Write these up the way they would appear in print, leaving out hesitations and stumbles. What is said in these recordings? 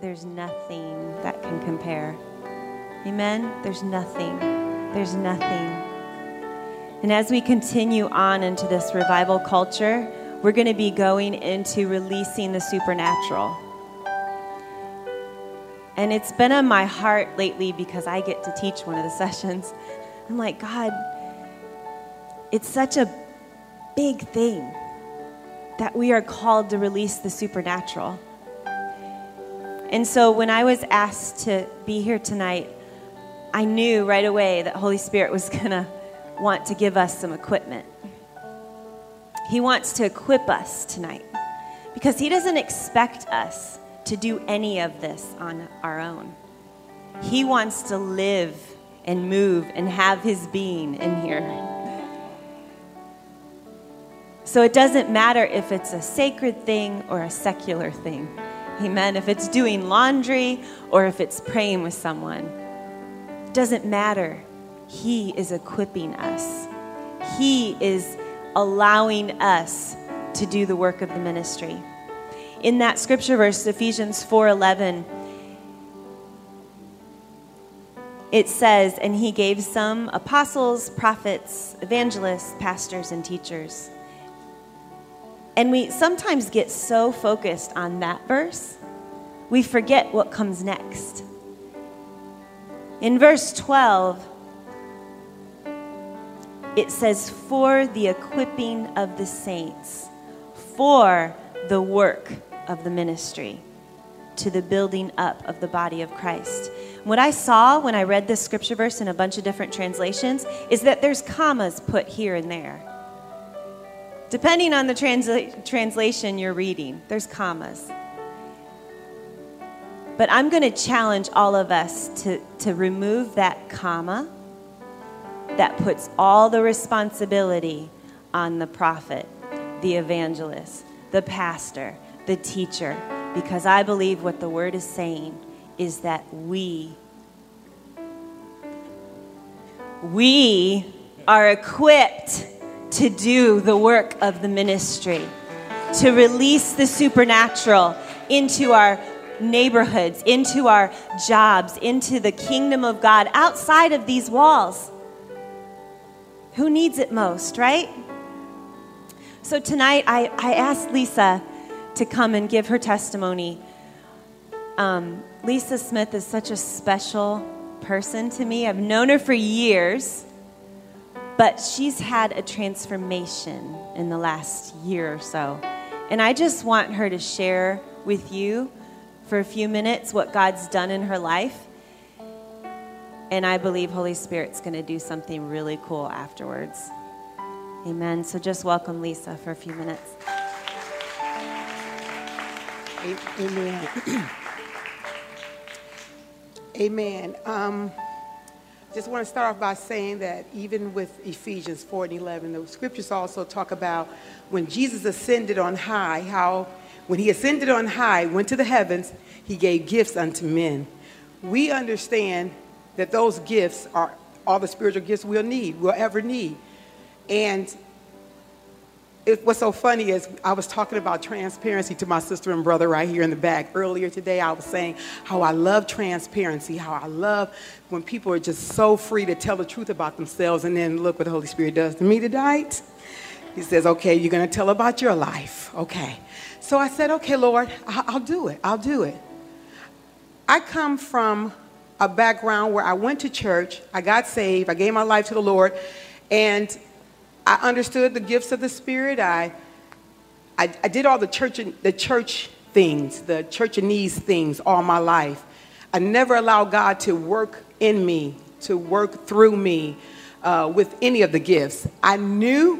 there's nothing that can compare. Amen? There's nothing. There's nothing. And as we continue on into this revival culture, we're going to be going into releasing the supernatural. And it's been on my heart lately because I get to teach one of the sessions. I'm like, God, it's such a big thing that we are called to release the supernatural. And so when I was asked to be here tonight, I knew right away that Holy Spirit was going to want to give us some equipment. He wants to equip us tonight because he doesn't expect us to do any of this on our own. He wants to live and move and have his being in here. So it doesn't matter if it's a sacred thing or a secular thing. Amen. If it's doing laundry or if it's praying with someone, it doesn't matter. He is equipping us. He is allowing us to do the work of the ministry. In that scripture verse, Ephesians 4:11, it says, and he gave some apostles, prophets, evangelists, pastors, and teachers. And we sometimes get so focused on that verse, we forget what comes next. In verse 12, it says, for the equipping of the saints, for the work of the ministry, to the building up of the body of Christ. What I saw when I read this scripture verse in a bunch of different translations is that there's commas put here and there. Depending on the translation you're reading, there's commas. But I'm going to challenge all of us to remove that comma that puts all the responsibility on the prophet, the evangelist, the pastor, the teacher, because I believe what the word is saying is that we are equipped to do the work of the ministry, to release the supernatural into our neighborhoods, into our jobs, into the kingdom of God outside of these walls. Who needs it most, right? So tonight, I asked Lisa to come and give her testimony. Lisa Smith is such a special person to me. I've known her for years, but she's had a transformation in the last year or so. And I just want her to share with you for a few minutes what God's done in her life. And I believe Holy Spirit's going to do something really cool afterwards. Amen. So just welcome Lisa for a few minutes. Amen. Amen. Just want to start off by saying that even with Ephesians 4:11, the scriptures also talk about when Jesus ascended on high, how when he ascended on high, went to the heavens, he gave gifts unto men. We understand that those gifts are all the spiritual gifts we'll ever need. And what's so funny is I was talking about transparency to my sister and brother right here in the back. Earlier today, I was saying how I love transparency, how I love when people are just so free to tell the truth about themselves. And then look what the Holy Spirit does to me tonight. He says, okay, you're going to tell about your life. Okay. So I said, okay, Lord, I'll do it. I'll do it. I come from a background where I went to church, I got saved, I gave my life to the Lord, and I understood the gifts of the Spirit. I did all the church things, the churchanese things all my life. I never allowed God to work in me, to work through me with any of the gifts. I know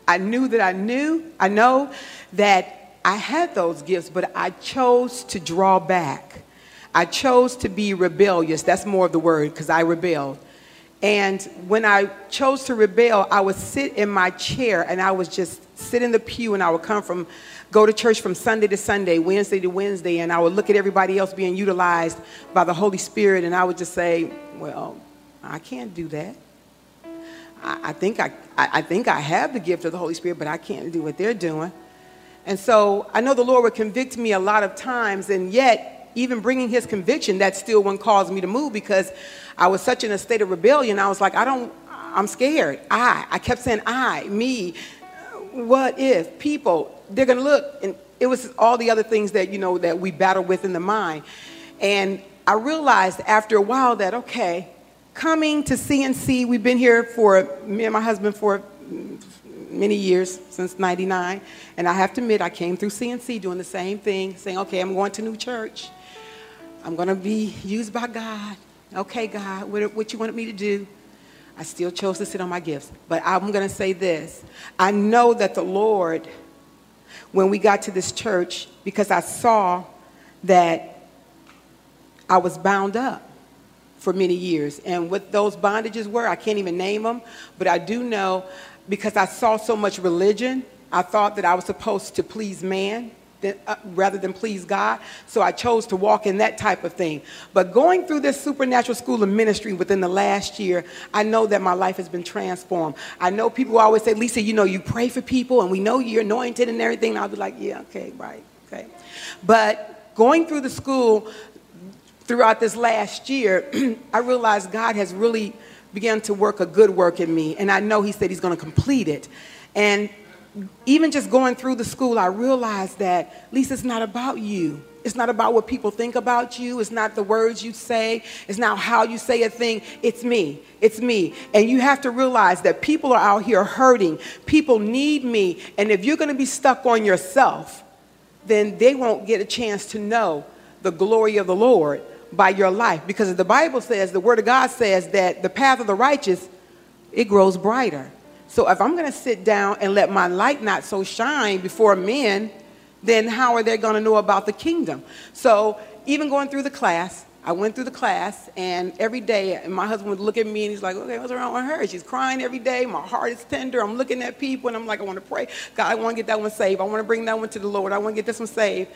that I had those gifts, but I chose to draw back. I chose to be rebellious. That's more of the word, because I rebelled. And when I chose to rebel, I would sit in my chair and I would just sit in the pew, and I would go to church from Sunday to Sunday, Wednesday to Wednesday, and I would look at everybody else being utilized by the Holy Spirit, and I would just say, well, I can't do that. I think I have the gift of the Holy Spirit, but I can't do what they're doing. And so I know the Lord would convict me a lot of times, and yet even bringing his conviction, that still wouldn't cause me to move, because I was such in a state of rebellion. I was like, I'm scared. I kept saying me, what if people, they're going to look. And it was all the other things that, that we battle with in the mind. And I realized after a while that, okay, coming to CNC, we've been here me and my husband for many years, since 99. And I have to admit, I came through CNC doing the same thing, saying, okay, I'm going to new church. I'm going to be used by God. Okay, God, what you wanted me to do? I still chose to sit on my gifts. But I'm going to say this. I know that the Lord, when we got to this church, because I saw that I was bound up for many years. And what those bondages were, I can't even name them. But I do know, because I saw so much religion, I thought that I was supposed to please man rather than please God. So I chose to walk in that type of thing. But going through this supernatural school of ministry within the last year, I know that my life has been transformed. I know people always say, Lisa, you pray for people and we know you're anointed and everything. And I'll be like, yeah, okay, right, okay. But going through the school throughout this last year, I realized God has really began to work a good work in me. And I know he said he's going to complete it. And even just going through the school, I realized that, Lisa, it's not about you. It's not about what people think about you. It's not the words you say. It's not how you say a thing. It's me. It's me. And you have to realize that people are out here hurting. People need me. And if you're going to be stuck on yourself, then they won't get a chance to know the glory of the Lord by your life. Because the Bible says, the Word of God says that the path of the righteous, it grows brighter. So if I'm going to sit down and let my light not so shine before men, then how are they going to know about the kingdom? So even going through the class, I went through the class, and every day my husband would look at me and he's like, okay, what's wrong with her? She's crying every day. My heart is tender. I'm looking at people and I'm like, I want to pray. God, I want to get that one saved. I want to bring that one to the Lord. I want to get this one saved.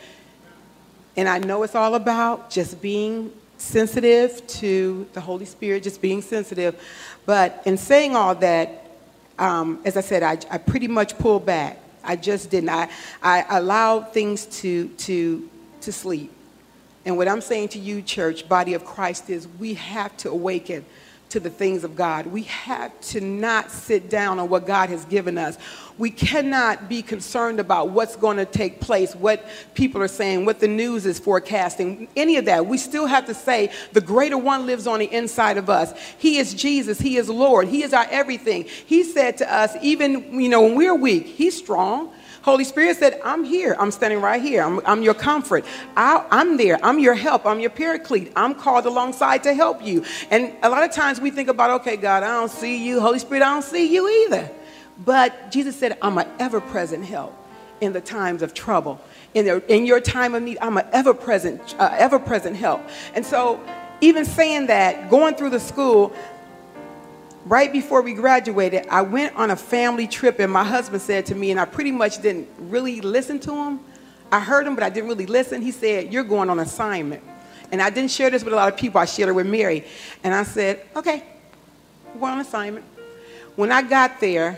And I know it's all about just being sensitive to the Holy Spirit, just being sensitive. But in saying all that, as I said, I pretty much pulled back. I just didn't. I allowed things to sleep. And what I'm saying to you, church, body of Christ, is we have to awaken to the things of God. We have to not sit down on what God has given us. We cannot be concerned about what's going to take place, what people are saying, what the news is forecasting, any of that. We still have to say the greater one lives on the inside of us. He is Jesus. He is Lord. He is our everything. He said to us, even, when we're weak, he's strong. Holy Spirit said, I'm here. I'm standing right here. I'm your comfort. I'm there. I'm your help. I'm your paraclete. I'm called alongside to help you. And a lot of times we think about, okay, God, I don't see you. Holy Spirit, I don't see you either. But Jesus said, I'm an ever-present help in the times of trouble. In your time of need, I'm an ever-present help. And so even saying that, going through the school, right before we graduated, I went on a family trip, and my husband said to me, and I pretty much didn't really listen to him. I heard him, but I didn't really listen. He said, you're going on assignment. And I didn't share this with a lot of people. I shared it with Mary. And I said, okay, we're on assignment. When I got there,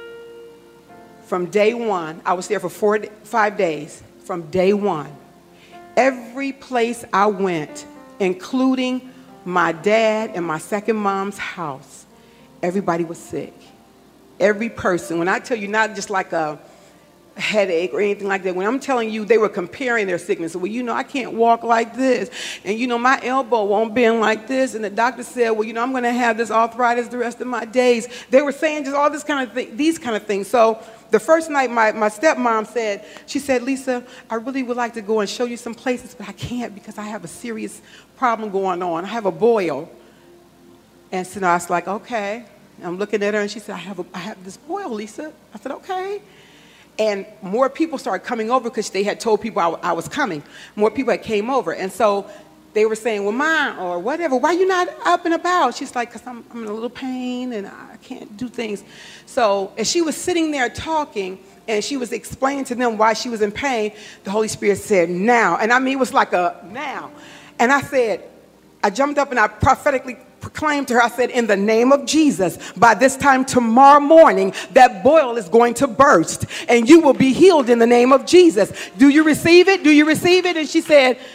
from day one, I was there for 5 days. From day one, every place I went, including my dad and my second mom's house, everybody was sick. Every person. When I tell you, not just like a headache or anything like that. When I'm telling you, they were comparing their sickness. Well, I can't walk like this. And, my elbow won't bend like this. And the doctor said, well, I'm going to have this arthritis the rest of my days. They were saying just all this kind of these kind of things. So the first night, my stepmom said, Lisa, I really would like to go and show you some places, but I can't because I have a serious problem going on. I have a boil. And so I was like, okay. I'm looking at her, and she said, I have this boil, Lisa. I said, okay. And more people started coming over because they had told people I was coming. More people had came over. And so they were saying, well, Mom, or whatever, why are you not up and about? She's like, because I'm in a little pain and I can't do things. So as she was sitting there talking, and she was explaining to them why she was in pain, the Holy Spirit said, now. And I mean, it was like a now. And I jumped up and I prophetically proclaimed to her, I said, in the name of Jesus, by this time tomorrow morning, that boil is going to burst and you will be healed in the name of Jesus. Do you receive it? Do you receive it? And she said,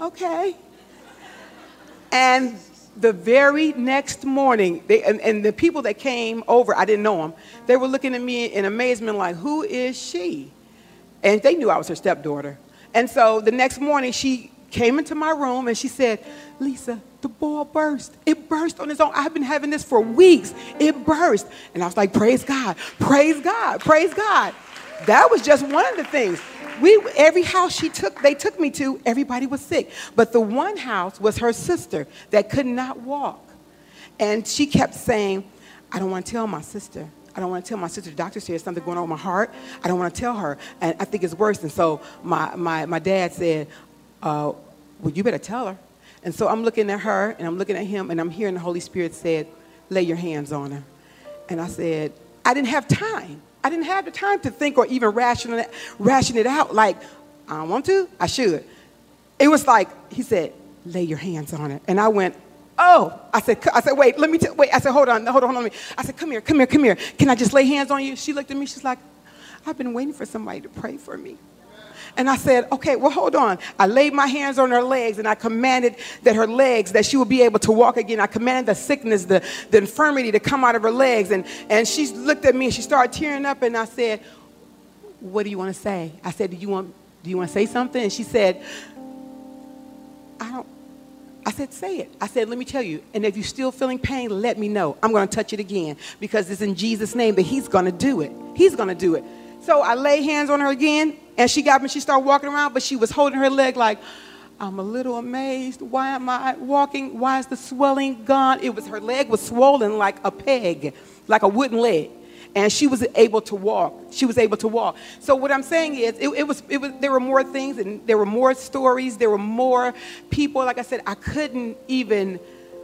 okay. And the very next morning, and the people that came over, I didn't know them, they were looking at me in amazement like, who is she? And they knew I was her stepdaughter. And so the next morning, she came into my room and she said, Lisa, the ball burst. It burst on its own. I've been having this for weeks. It burst. And I was like, praise God, praise God, praise God. That was just one of the things. Every house they took me to, everybody was sick. But the one house was her sister that could not walk. And she kept saying, I don't want to tell my sister. I don't want to tell my sister. The doctor said there's something going on with my heart. I don't want to tell her. And I think it's worse. And so my dad said, well, you better tell her. And so I'm looking at her and I'm looking at him and I'm hearing the Holy Spirit said, lay your hands on her. And I said, I didn't have time. I didn't have the time to think or even ration it out. Like, I don't want to, I should. It was like, he said, lay your hands on her. And I went, oh. I said, wait, wait. I said, hold on. I said, come here. Can I just lay hands on you? She looked at me, she's like, I've been waiting for somebody to pray for me. And I said, okay, well, hold on. I laid my hands on her legs, and I commanded that she would be able to walk again. I commanded the sickness, the infirmity to come out of her legs. And she looked at me, and she started tearing up, and I said, what do you want to say? I said, do you want to say something? And she said, I said, say it. I said, let me tell you. And if you're still feeling pain, let me know. I'm going to touch it again because it's in Jesus' name that he's going to do it. He's going to do it. So I lay hands on her again, and she got me. She started walking around, but she was holding her leg like, I'm a little amazed. Why am I walking? Why is the swelling gone? Her leg was swollen like a peg, like a wooden leg. And she was able to walk. So what I'm saying is, there were more things, and there were more stories. There were more people. Like I said, I can't even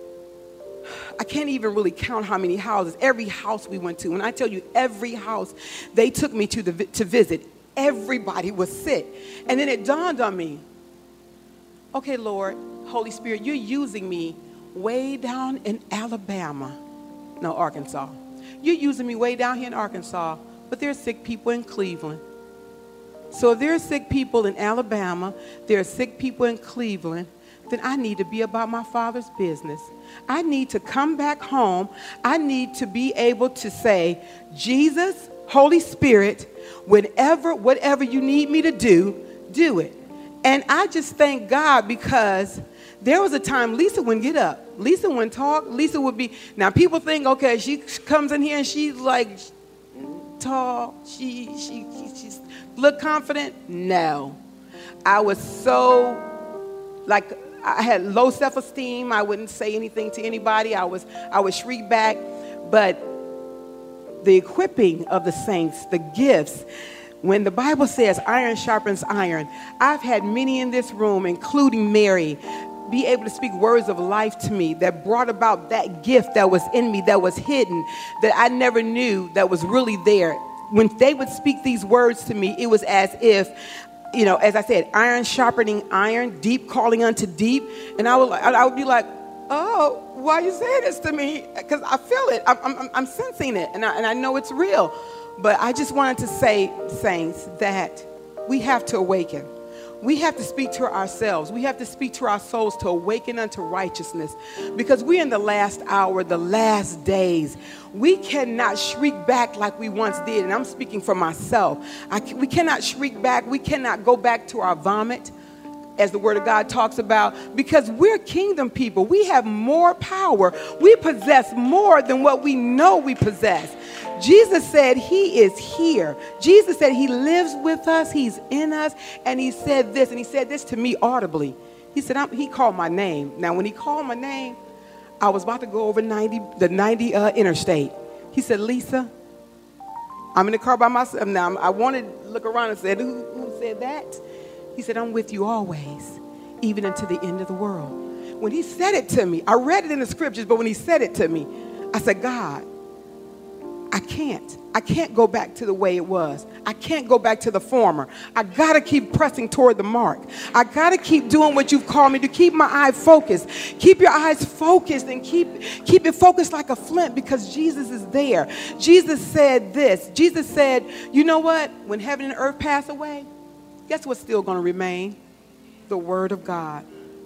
really count how many houses. Every house we went to. When I tell you every house they took me to visit, everybody was sick. And then it dawned on me, okay, Lord, Holy Spirit, you're using me way down in Arkansas. You're using me way down here in Arkansas, but there are sick people in Cleveland. So if there are sick people in Alabama, there are sick people in Cleveland, then I need to be about my Father's business. I need to come back home. I need to be able to say, Jesus, Holy Spirit, whatever you need me to do it. And I just thank God because there was a time Lisa wouldn't get up. Lisa wouldn't talk. Lisa would be, now people think, okay, she comes in here and she's like tall. She's look confident. No. I was so, like, I had low self-esteem. I wouldn't say anything to anybody. I would shriek back. But the equipping of the saints, the gifts, when the Bible says iron sharpens iron, I've had many in this room, including Mary, be able to speak words of life to me that brought about that gift that was in me, that was hidden, that I never knew that was really there. When they would speak these words to me, it was as if, as I said, iron sharpening iron, deep calling unto deep. And I would be like, oh, why are you saying this to me? Because I feel it. I'm sensing it. And I know it's real. But I just wanted to say, saints, that we have to awaken. We have to speak to ourselves. We have to speak to our souls to awaken unto righteousness. Because we're in the last hour, the last days. We cannot shriek back like we once did. And I'm speaking for myself. We cannot shriek back. We cannot go back to our vomit, as the Word of God talks about, because we're kingdom people. We have more power. We possess more than what we know we possess. Jesus said he is here. Jesus said he lives with us. He's in us. And he said this to me audibly. He said, he called my name. Now, when he called my name, I was about to go over the 90 interstate. He said, Lisa, I'm in the car by myself. Now, I wanted to look around and said, who said that? He said, I'm with you always, even unto the end of the world. When he said it to me, I read it in the scriptures, but when he said it to me, I said, God, I can't go back to the way it was. I can't go back to the former. I got to keep pressing toward the mark. I got to keep doing what you've called me to, keep my eye focused. Keep your eyes focused and keep it focused like a flint, because Jesus is there. Jesus said this. Jesus said, you know what? When heaven and earth pass away, guess what's still going to remain? The Word of God.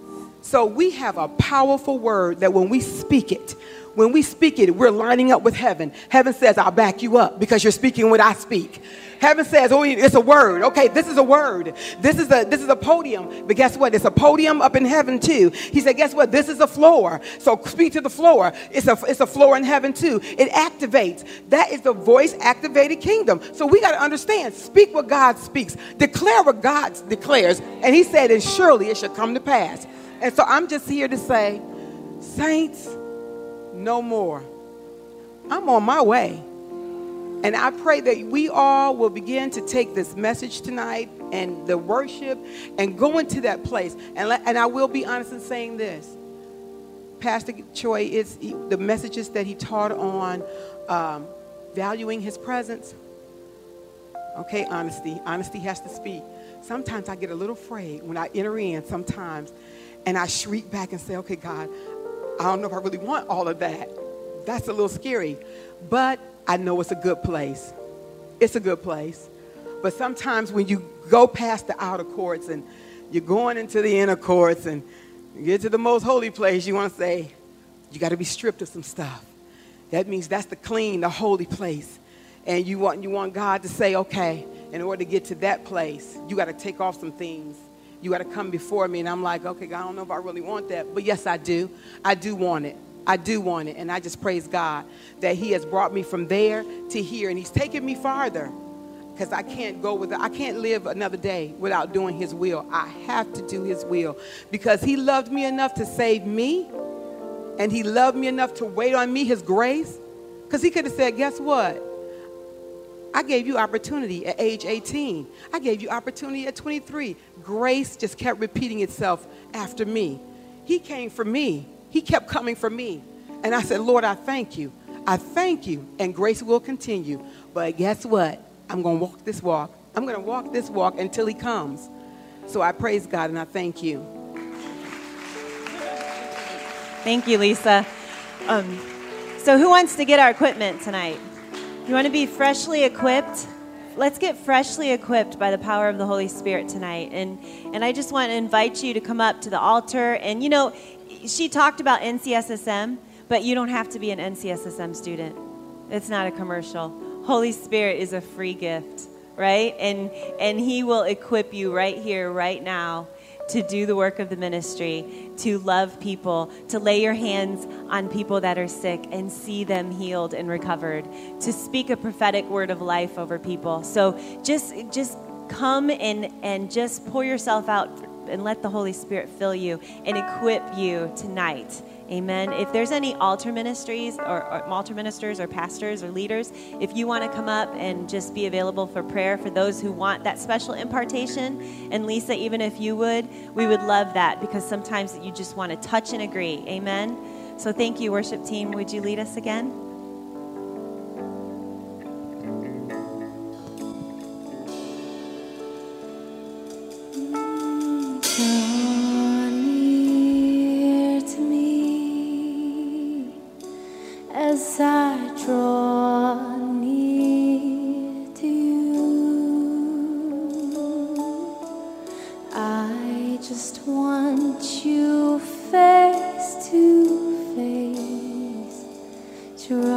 So we have a powerful word that when we speak it, we're lining up with heaven. Heaven says, I'll back you up because you're speaking what I speak. Heaven says, oh, it's a word. Okay, this is a word. This is a podium. But guess what? It's a podium up in heaven too. He said, guess what? This is a floor. So speak to the floor. It's a floor in heaven too. It activates. That is the voice-activated kingdom. So we got to understand. Speak what God speaks. Declare what God declares. And he said, and surely it shall come to pass. And so I'm just here to say, saints, no more. I'm on my way. And I pray that we all will begin to take this message tonight and the worship and go into that place. And I will be honest in saying this. Pastor Choi, it's the messages that he taught on valuing his presence. Okay, honesty. Honesty has to speak. Sometimes I get a little afraid when I enter in sometimes. And I shriek back and say, okay, God, I don't know if I really want all of that. That's a little scary. But I know it's a good place. It's a good place. But sometimes when you go past the outer courts and you're going into the inner courts and you get to the most holy place, you want to say, you got to be stripped of some stuff. That means that's the clean, the holy place. And you want God to say, okay, in order to get to that place, you got to take off some things. You got to come before me. And I'm like, okay, God, I don't know if I really want that. But yes, I do. I do want it. I do want it. And I just praise God that he has brought me from there to here. And he's taken me farther because I can't live another day without doing his will. I have to do his will because he loved me enough to save me. And he loved me enough to wait on me, his grace. Because he could have said, guess what? I gave you opportunity at age 18. I gave you opportunity at 23. Grace just kept repeating itself after me. He came for me. He kept coming for me. And I said, Lord, I thank you. I thank you. And grace will continue. But guess what? I'm going to walk this walk. I'm going to walk this walk until he comes. So I praise God and I thank you. Thank you, Lisa. So who wants to get our equipment tonight? You want to be freshly equipped? Let's get freshly equipped by the power of the Holy Spirit tonight. And I just want to invite you to come up to the altar. And, you know, she talked about NCSSM, but you don't have to be an NCSSM student. It's not a commercial. Holy Spirit is a free gift, right? And he will equip you right here, right now, to do the work of the ministry, to love people, to lay your hands on people that are sick and see them healed and recovered, to speak a prophetic word of life over people. So just come and just pour yourself out and let the Holy Spirit fill you and equip you tonight. Amen. If there's any altar ministries or altar ministers or pastors or leaders, if you want to come up and just be available for prayer for those who want that special impartation, and Lisa, even if you would, we would love that because sometimes you just want to touch and agree. Amen. So thank you, worship team. Would you lead us again? As I draw near to you, I just want you face to face.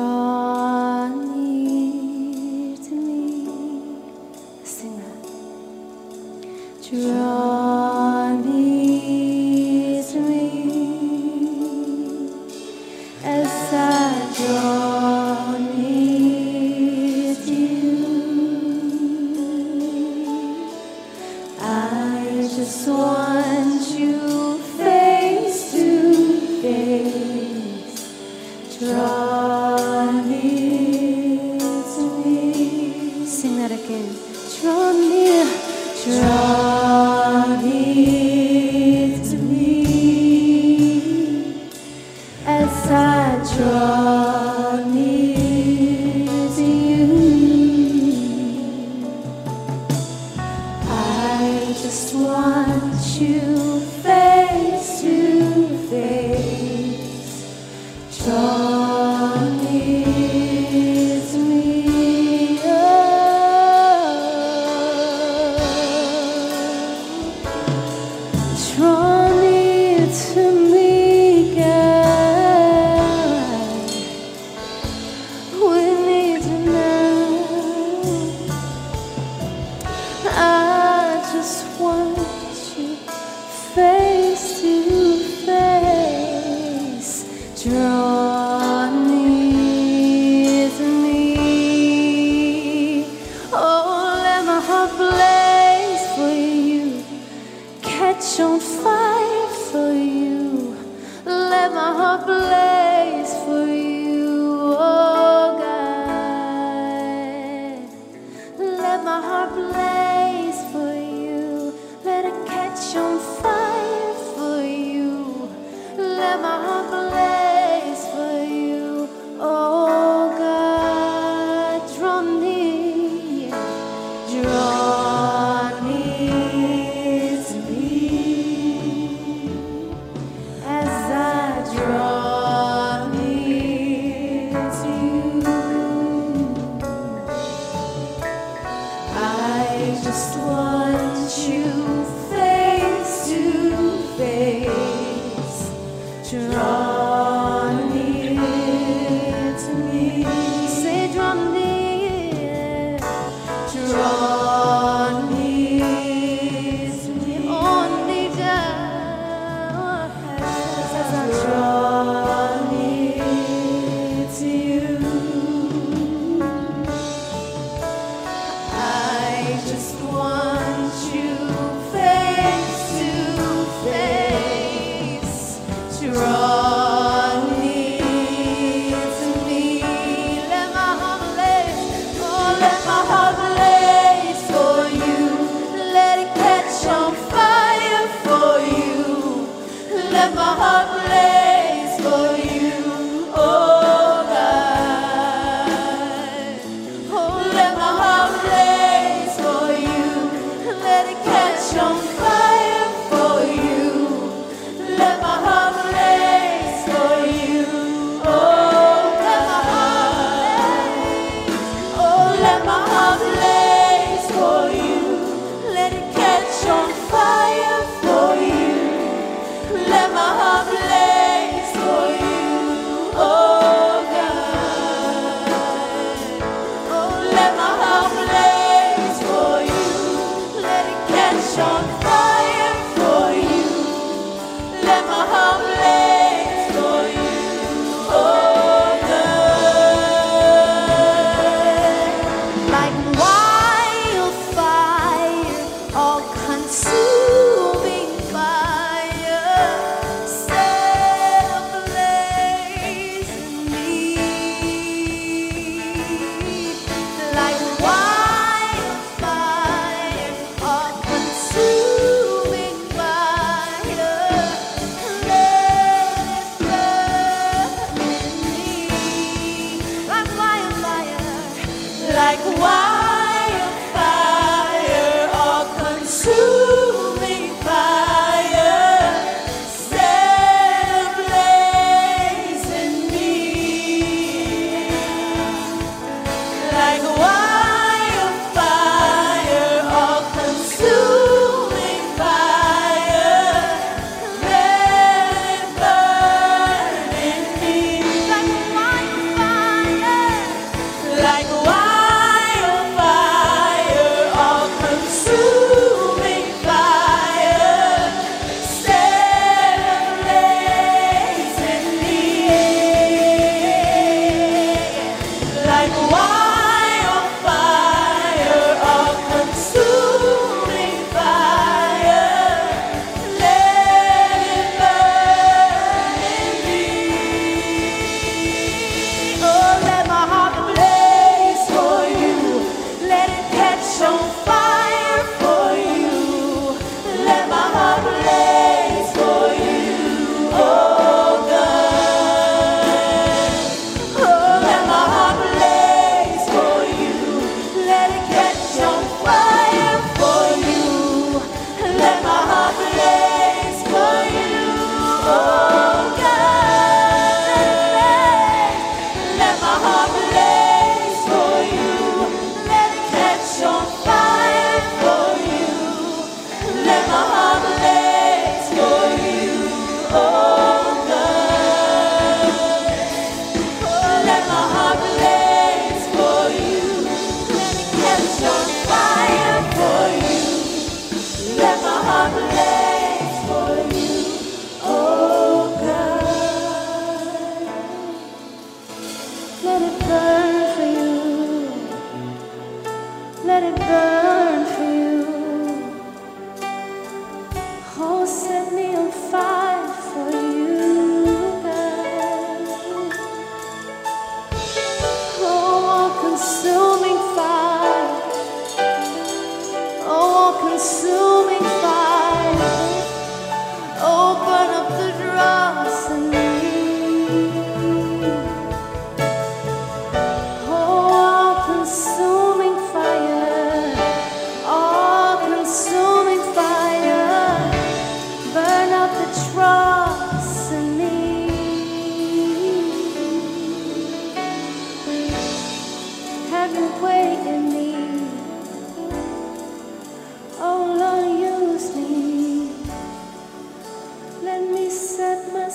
let my heart blaze for you. Oh God, draw near to me as I draw near to you. I just want you face to face. Draw near to me. Say, draw near. Draw near to me. Only down as I draw near to you. I just want you face to face. Draw near to me. Let my heart blaze. Oh, let my heart blaze for you. Let it catch on fire for you. Let my heart blaze for you. Oh God. Oh, let my heart blaze for you. Let it catch on fire for you. Let my heart blaze for you. Oh, let my heart blaze. Oh, let my heart blaze for you. Let it catch on fire for you. Let my heart blaze for you. Oh God. Oh, let my heart blaze for you. Let it catch on fire for you. Let my heart blaze for you. Oh God. Like wildfire, all consuming fire, set ablaze in me. Like wildfire, all consuming fire, let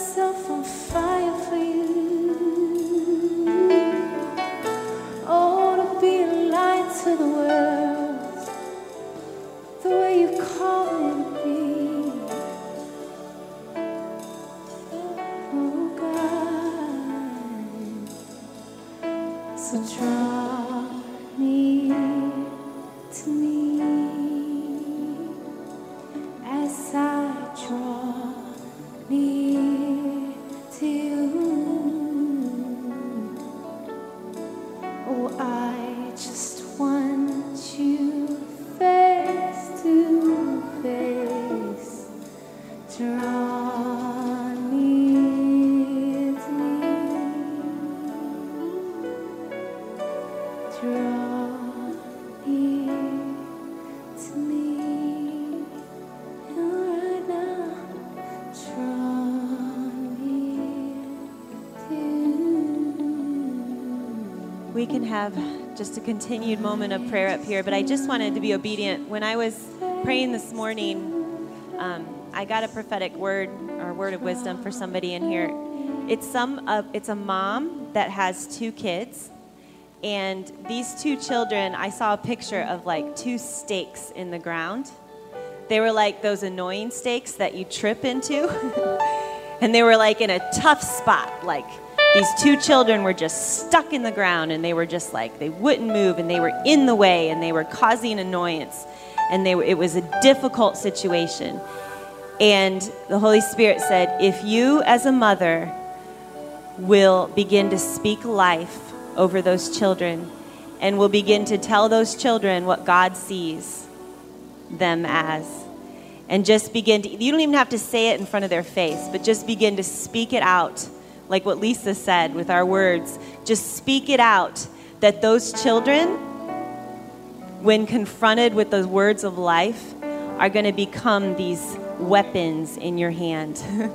myself on fire for you. Oh, to be a light to the world, the way you call me to be. Oh God, so draw near to me as I draw near to you. Oh, I just want you face to face. Draw near to me. Draw near to me. And right now, draw near to you. We can have just a continued moment of prayer up here, but I just wanted to be obedient. When I was praying this morning, I got a prophetic word or word of wisdom for somebody in here. It's a mom that has 2 kids, and these 2 children, I saw a picture of like 2 stakes in the ground. They were like those annoying stakes that you trip into, and they were like in a tough spot. Like these 2 children were just stuck in the ground, and they were just like, they wouldn't move, and they were in the way, and they were causing annoyance, and it was a difficult situation. And the Holy Spirit said, if you as a mother will begin to speak life over those children and will begin to tell those children what God sees them as, and just begin to, you don't even have to say it in front of their face, but just begin to speak it out, like what Lisa said with our words. Just speak it out, that those children, when confronted with those words of life, are going to become these weapons in your hand.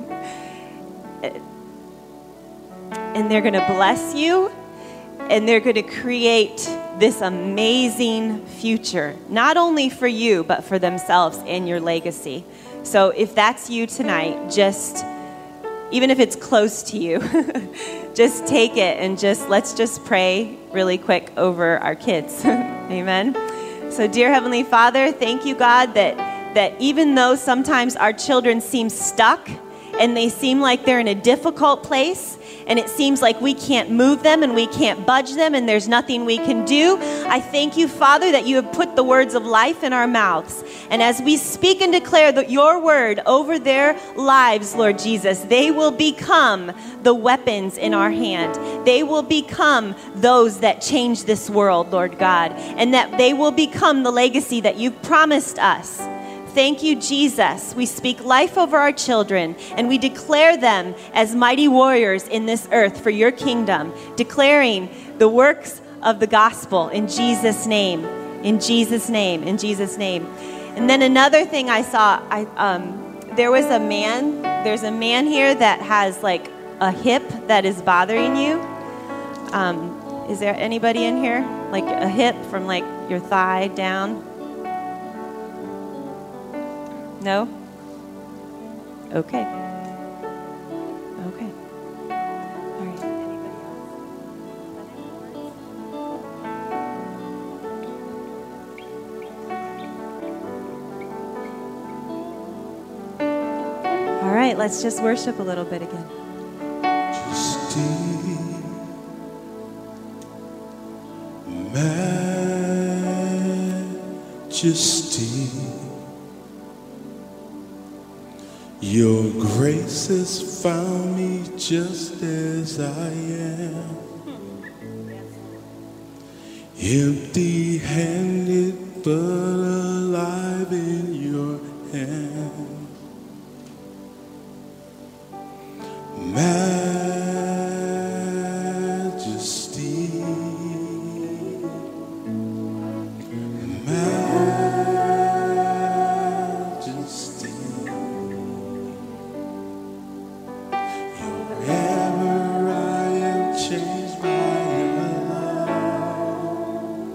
And they're going to bless you, and they're going to create this amazing future, not only for you, but for themselves and your legacy. So if that's you tonight, just, even if it's close to you, just take it and let's just pray really quick over our kids. Amen. So dear Heavenly Father, thank you, God, that even though sometimes our children seem stuck and they seem like they're in a difficult place, and it seems like we can't move them and we can't budge them and there's nothing we can do, I thank you, Father, that you have put the words of life in our mouths. And as we speak and declare your word over their lives, Lord Jesus, they will become the weapons in our hand. They will become those that change this world, Lord God, and that they will become the legacy that you've promised us. Thank you, Jesus. We speak life over our children, and we declare them as mighty warriors in this earth for your kingdom, declaring the works of the gospel in Jesus' name, in Jesus' name, in Jesus' name. And then another thing I saw, there's a man here that has like a hip that is bothering you. Is there anybody in here? Like a hip from like your thigh down? No? Okay. Okay. All right. Anybody else? All right, let's just worship a little bit again. Majesty, your grace has found me just as I am, empty-handed but alive in your hand. Majesty, majesty, wherever I am changed by your love,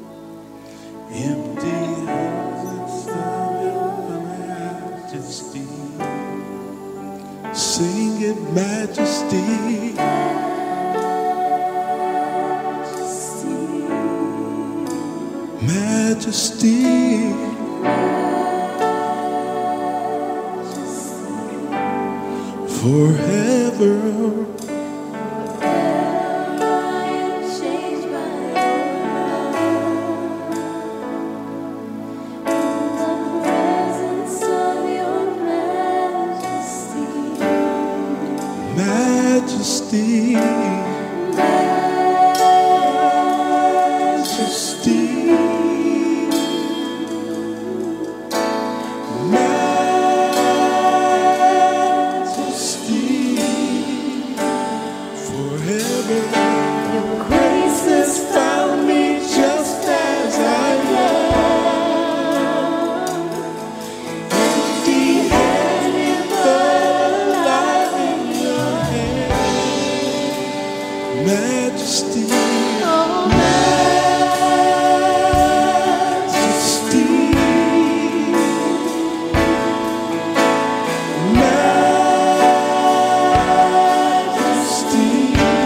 empty hands of your majesty. Sing it, majesty. Majesty. Forever. Majesty, majesty, majesty, forever. Your grace has found me just as I am, empty-handed but alive in your hand. Majesty, oh majesty, majesty,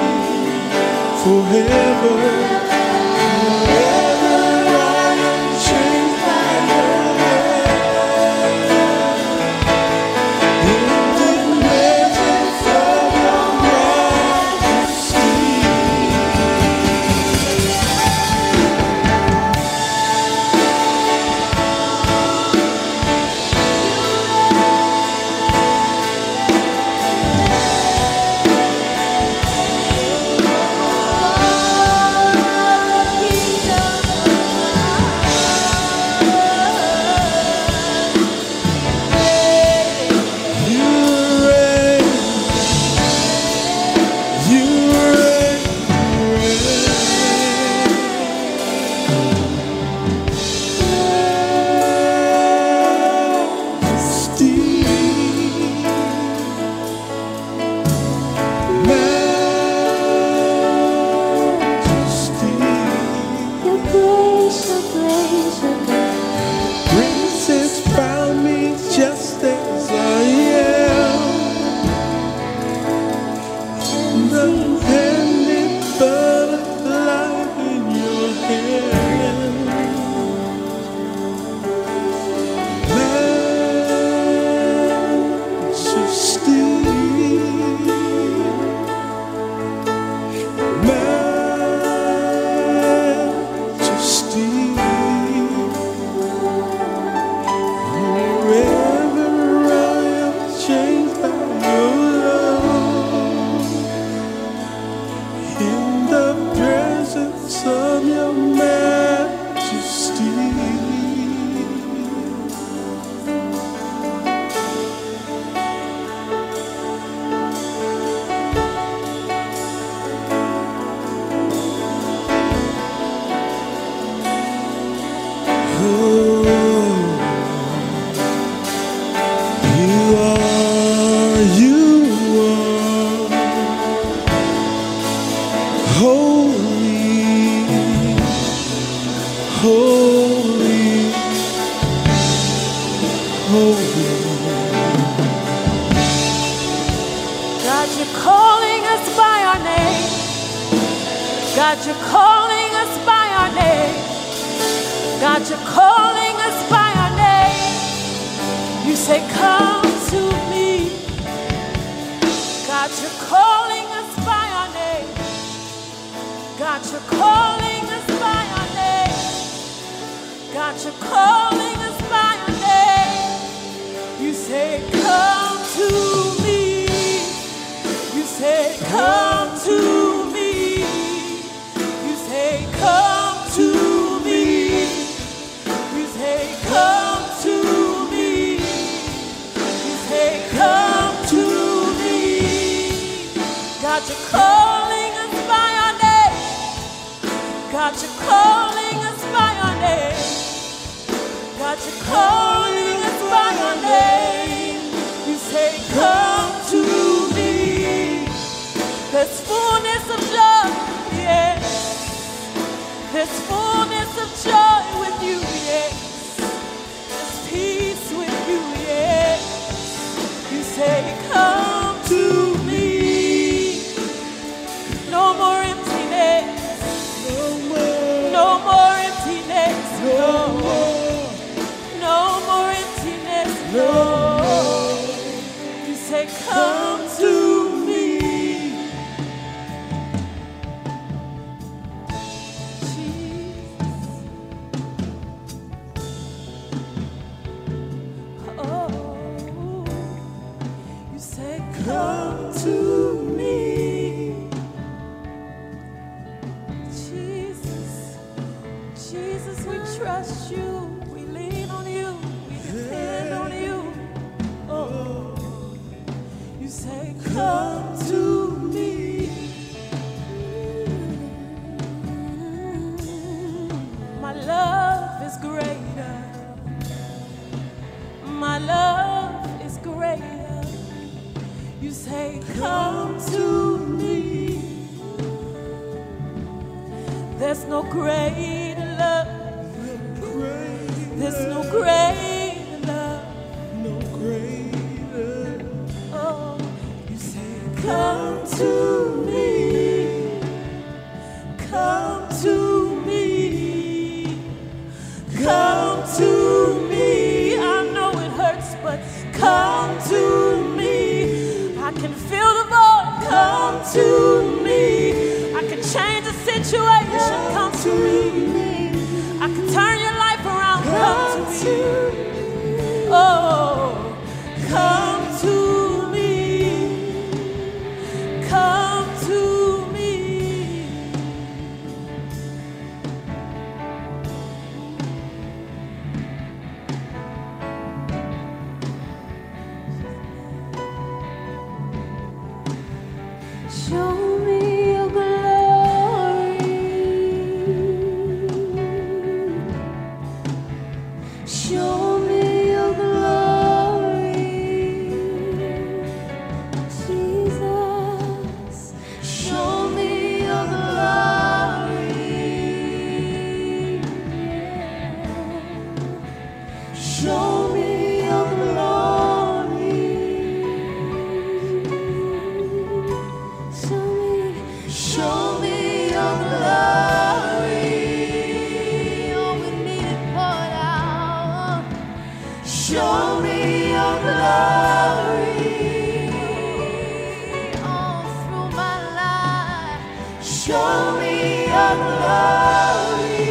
forever, forever I am changed by your hand. In the presence of your majesty. God, you're calling us by our name. God, you're calling us by our name. God, you're calling us by our name. You say, come to me. God, you're calling us by our name. God, you're calling us by our name. God, you're calling us by our name. You say, come to me. You say, come to me. You say, come to me. You say, come to me. You say, come to me. God, you're calling us by our name. God, you're calling us by our name. God, you're calling us by our name. You say, come to me. There's fullness of joy, yes. There's fullness of joy with you, yes. There's peace with you, yes. You say, come. come to me. Jesus, Jesus, we trust you. We lean on you. We depend on you. Oh, you say, come to me. My love is greater. My love is greater. You say, come to me. There's no greater love. There's no greater love. No greater. Oh, you say, come to me. Come to me. Come to me. I know it hurts, but come to me. I can feel the void. Come to me. I can change the situation. Come to me. I can turn your life around. Come to me. Oh, come to me. Come to me. Show me your glory. Show me your glory. Jesus, show me your glory. Show me your glory. Show me your glory. Oh, we need it poured out. Show me your glory. All through my life. Show me your glory.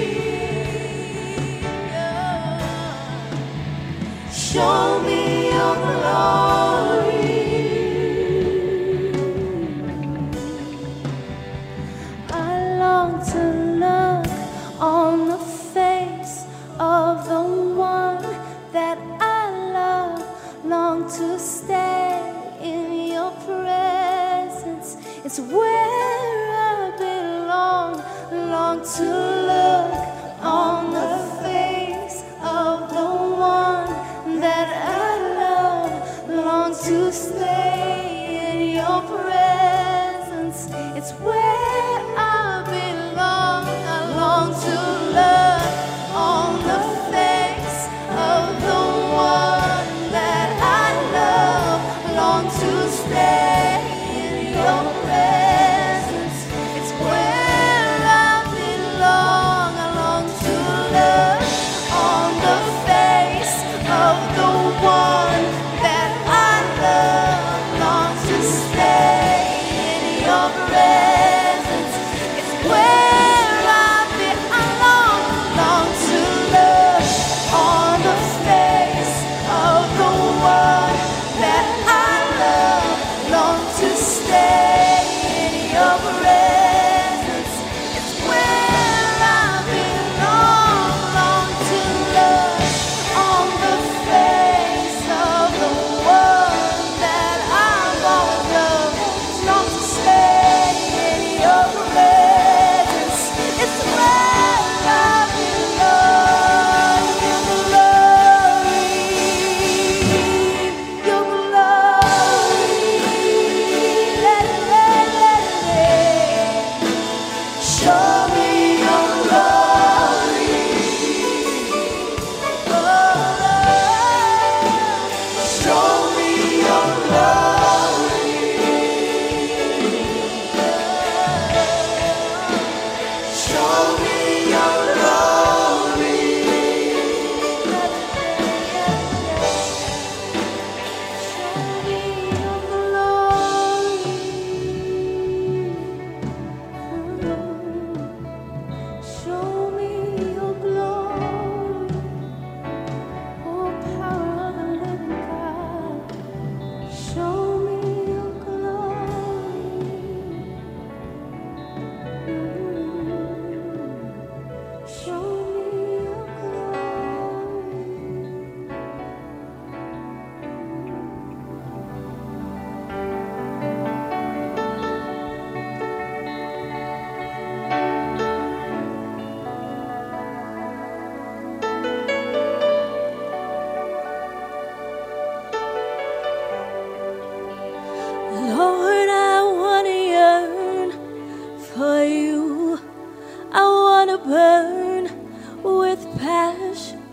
Show me your glory. I long to look on the face of the one that I love. Long to stay in your presence. It's where I belong. Long to look on the face of the one that I love. Long to stay in your presence. It's where I belong. I long to look on the face of the one that I love. Long to stay in your presence. It's where I belong. to burn with passion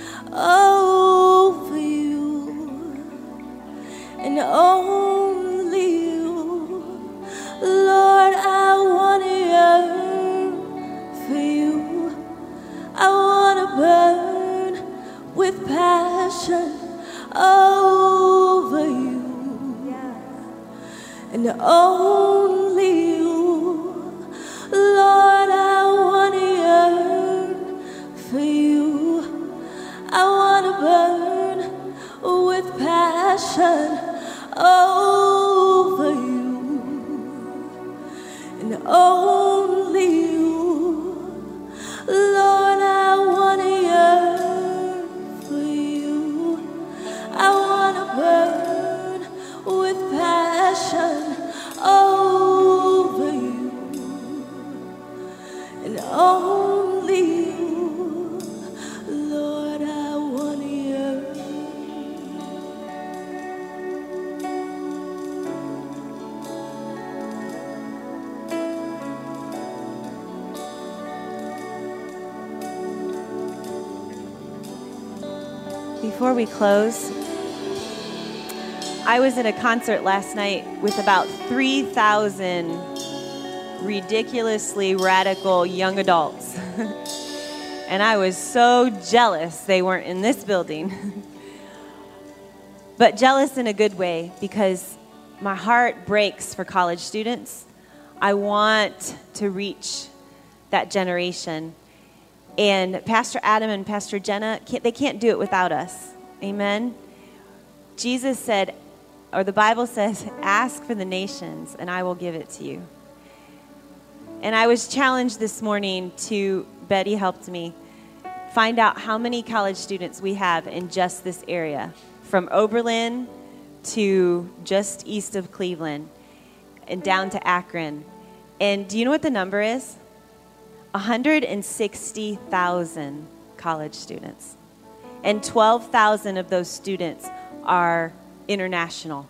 over you and only you. Lord, I want to yearn for you. I want to burn with passion over you and only you. Lord, I want to yearn for you. I want to burn with passion over you and only you. Lord, I want to yearn for you. I want to burn with passion over you and only you. Lord, I want to yearn. Before we close, I was in a concert last night with about 3,000 ridiculously radical young adults. And I was so jealous they weren't in this building. But jealous in a good way, because my heart breaks for college students. I want to reach that generation. And Pastor Adam and Pastor Jenna, they can't do it without us. Amen? Jesus said, or the Bible says, ask for the nations and I will give it to you. And I was challenged this morning to, Betty helped me, find out how many college students we have in just this area, from Oberlin to just east of Cleveland and down to Akron. And do you know what the number is? 160,000 college students. And 12,000 of those students are international.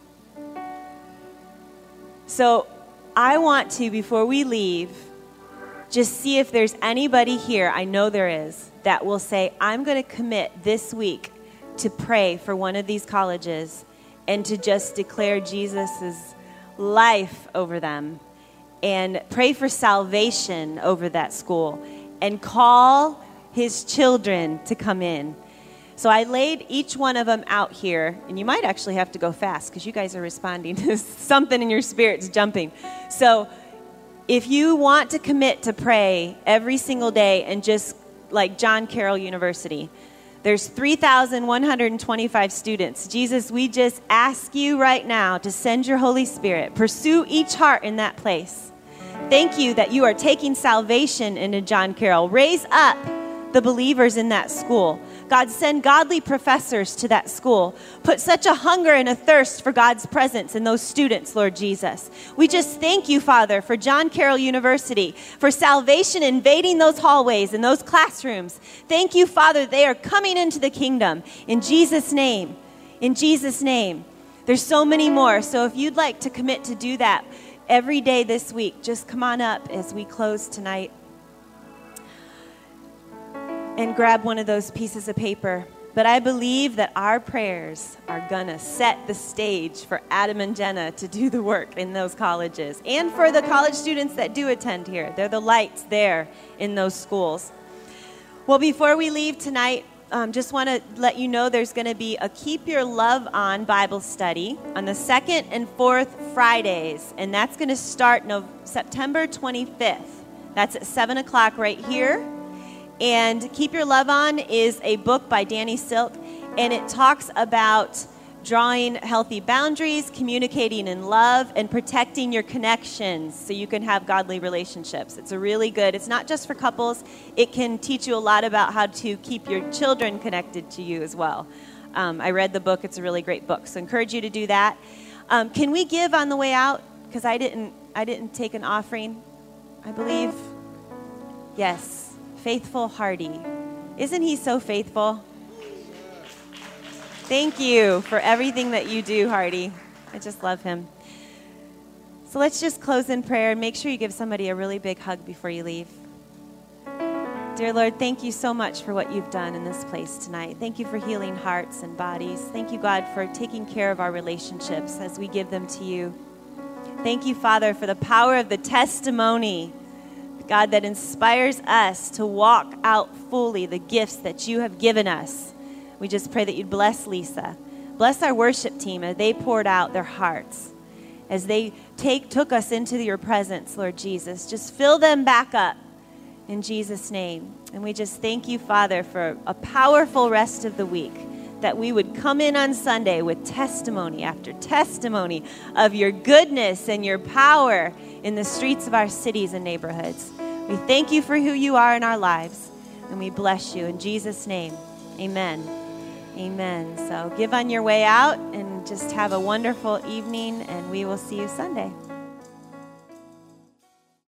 So I want to, before we leave, just see if there's anybody here, I know there is, that will say, I'm going to commit this week to pray for one of these colleges and to just declare Jesus' life over them and pray for salvation over that school and call his children to come in. So I laid each one of them out here, and you might actually have to go fast because you guys are responding to something in your spirit's jumping. So if you want to commit to pray every single day and just like John Carroll University, there's 3,125 students. Jesus, we just ask you right now to send your Holy Spirit. Pursue each heart in that place. Thank you that you are taking salvation into John Carroll. Raise up the believers in that school. God, send godly professors to that school. Put such a hunger and a thirst for God's presence in those students, Lord Jesus. We just thank you, Father, for John Carroll University, for salvation invading those hallways and those classrooms. Thank you, Father, they are coming into the kingdom. In Jesus' name. In Jesus' name. There's so many more. So if you'd like to commit to do that every day this week, just come on up as we close tonight. And grab one of those pieces of paper. But I believe that our prayers are going to set the stage for Adam and Jenna to do the work in those colleges. And for the college students that do attend here. They're the lights there in those schools. Well, before we leave tonight, just want to let you know there's going to be a Keep Your Love On Bible study on the 2nd and 4th Fridays. And that's going to start September 25th. That's at 7 o'clock right here. And Keep Your Love On is a book by Danny Silk, and it talks about drawing healthy boundaries, communicating in love, and protecting your connections so you can have godly relationships. It's a really good, it's not just for couples, it can teach you a lot about how to keep your children connected to you as well. I read the book, it's a really great book, so I encourage you to do that. Can we give on the way out? Because I didn't take an offering, I believe. Yes. Faithful Hardy. Isn't he so faithful? Thank you for everything that you do, Hardy. I just love him. So let's just close in prayer and make sure you give somebody a really big hug before you leave. Dear Lord, thank you so much for what you've done in this place tonight. Thank you for healing hearts and bodies. Thank you, God, for taking care of our relationships as we give them to you. Thank you, Father, for the power of the testimony, God, that inspires us to walk out fully the gifts that you have given us. We just pray that you'd bless Lisa. Bless our worship team as they poured out their hearts, as they took us into your presence, Lord Jesus. Just fill them back up in Jesus' name. And we just thank you, Father, for a powerful rest of the week, that we would come in on Sunday with testimony after testimony of your goodness and your power in the streets of our cities and neighborhoods. We thank you for who you are in our lives, and we bless you in Jesus' name. Amen. Amen. So give on your way out and just have a wonderful evening, and we will see you Sunday.